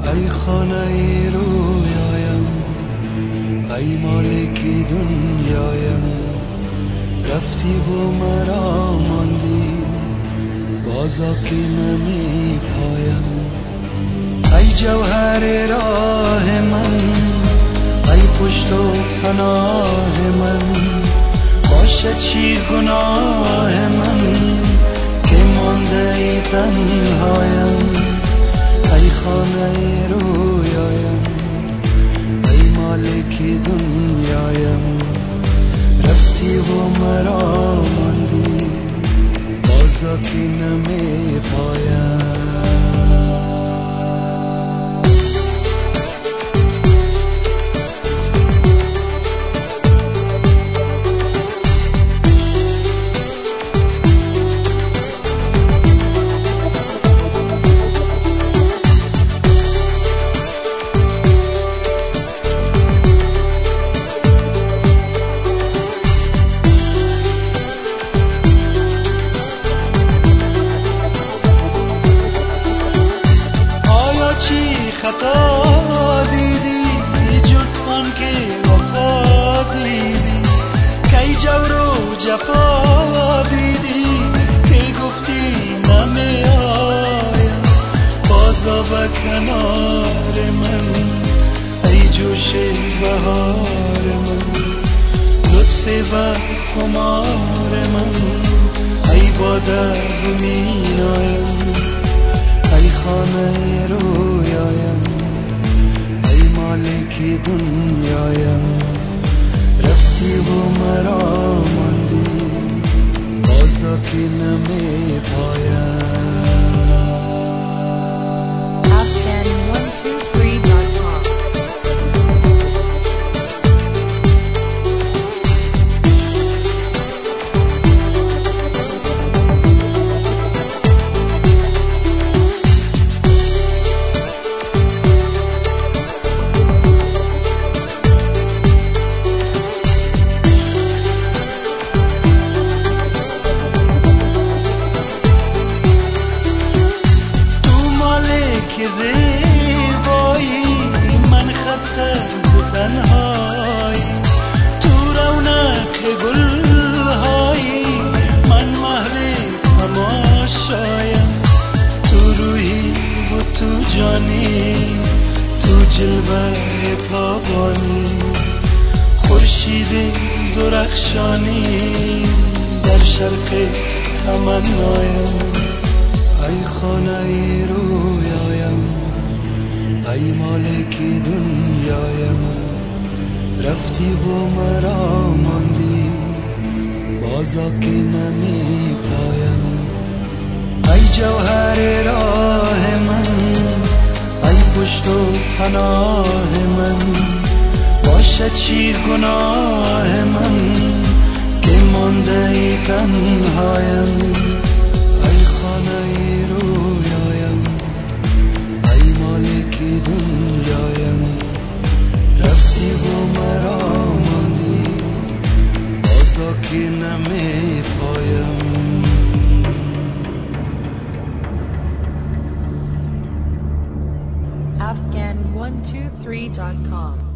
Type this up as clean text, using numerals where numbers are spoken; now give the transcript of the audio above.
ای خانه رویایم، ای مالکی دنیایم، رفتی و مرا ماندی بازا که نمی پایم. ای جوهر راه من، ای پشت و پناه من، باشد چی گناه من که مانده ای تنهایم. ای خانه رویایم، ای مالکی دنیایم، رفتی و مرا ماندی بازا که نمی پایم. خطا دیدی جز آن که وفا دیدی، کی جور و جفا دیدی که گفتی نمی آیم بازا به کنار من. ای جوش بهار من، لطف و خمار من، ای باده و مینایم. ای خانه رویایم، ای مالکی دنیایم، رفتی و مرا ماندی بازا که نمی پایم. زیبایی من خسته ز تنهایی، تو رونق گلهایی من محو تماشایم. تو روحی و تو جانی، تو جلوه تابانی، خورشید درخشانی در شرق تمنایم. ای خانه رویایم، ای مالکی دنیایم، رفتی و مرا ماندی بازا که نمی پایم. ای جوهر راه من، ای پشت و پناه من، باشد چی گناه من که مانده ای تنهایم. ای خانه رویایم، ای مالکی دنیایم، رفتی و مرا ماندی بازا که نمی پایم. Afghan123.com